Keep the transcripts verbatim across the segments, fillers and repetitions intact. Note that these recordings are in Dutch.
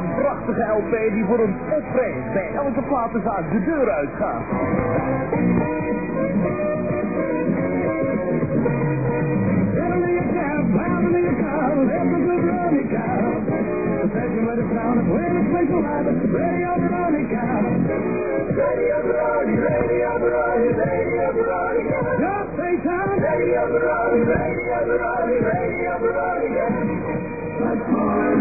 Een prachtige L P die voor een topprijs bij elke platenzaak de deur uitgaat. Radio Brody, Radio Brody, Radio Brody, just say time. Radio Brody, Radio Brody, Radio Brody, that's all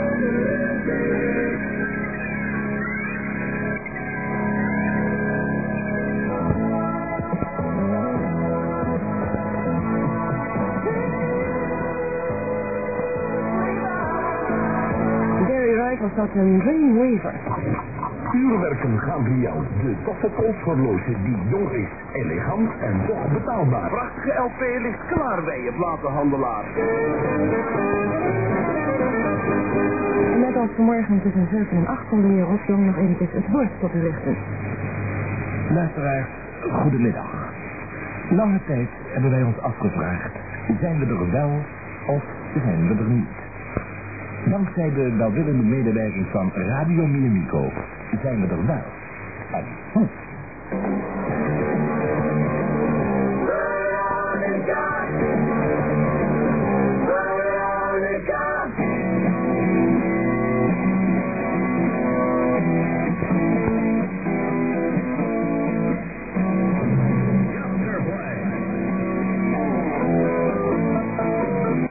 Gary Wright was dat een Dreamweaver. Uurwerken Gabriel, de toffe polshorloge die jong is, elegant en toch betaalbaar. Prachtige L P ligt klaar bij je platenhandelaar. En net als vanmorgen tussen zeven en acht kon de heer Rosjong nog eventjes het woord tot u richten. Luisteraars, goedemiddag. Lange tijd hebben wij ons afgevraagd, zijn we er wel of zijn we er niet? Dankzij de welwillende medewerking van Radio Miamico zijn we er wel. En hoe?